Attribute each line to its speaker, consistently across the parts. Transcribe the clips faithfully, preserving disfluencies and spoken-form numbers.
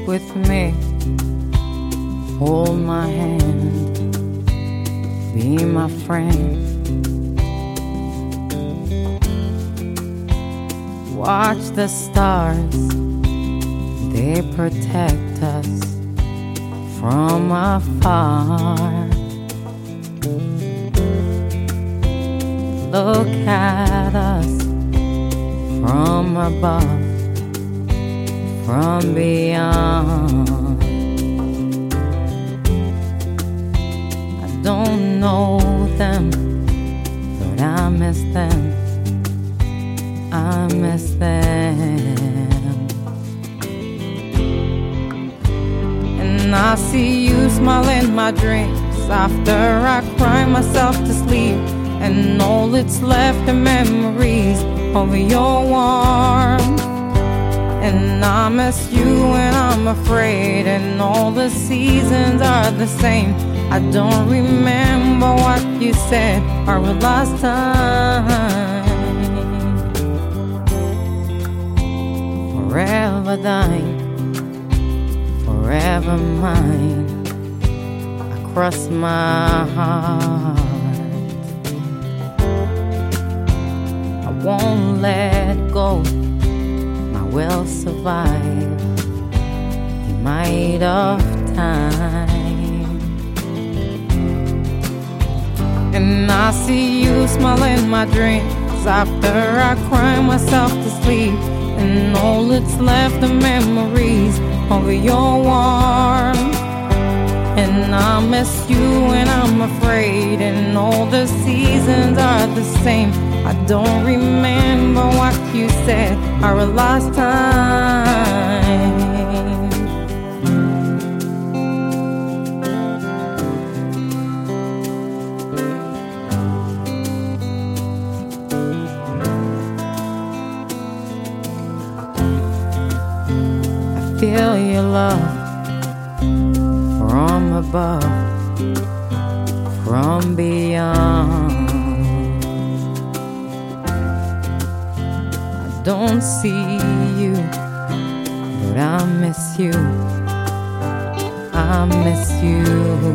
Speaker 1: with me. Hold my hand, be my friend. Watch the stars, they protect us from afar. Look at us from above, from beyond. I don't know them, but I miss them. I miss them. And I see you smile in my dreams after I cry myself to sleep. And all that's left are memories of your warmth. And I miss you when I'm afraid, and all the seasons are the same. I don't remember what you said our last time. Forever thine, forever mine, across my heart. I won't let go, I will survive the might of time. And I see you smile in my dreams after I cry myself to sleep. And all that's left are memories of your warmth. And I miss you when I'm afraid, and all the seasons are the same. I don't remember what you said our last time. Feel your love from above, from beyond. I don't see you, but I miss you. I miss you.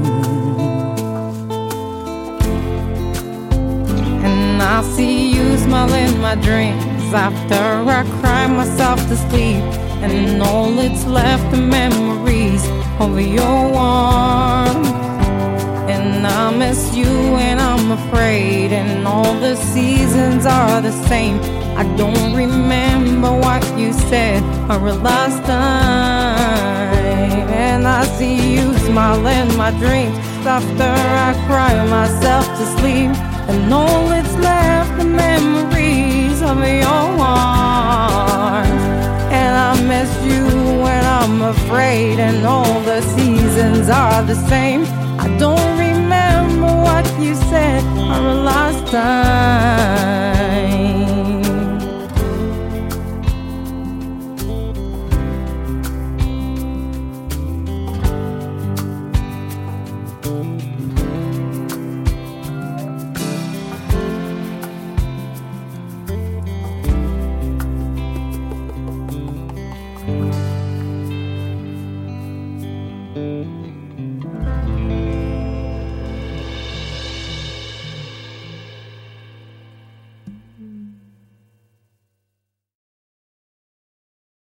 Speaker 1: And I see you smile in my dreams after I cry myself to sleep. And all that's left are memories of your warmth. And I miss you when I'm afraid, and all the seasons are the same. I don't remember what you said our last time. And I see you smile in my dreams after I cry myself to sleep. And all that's left are memories of your warmth. And I miss you when I'm afraid, and all the seasons are the same. I don't remember what you said our last time.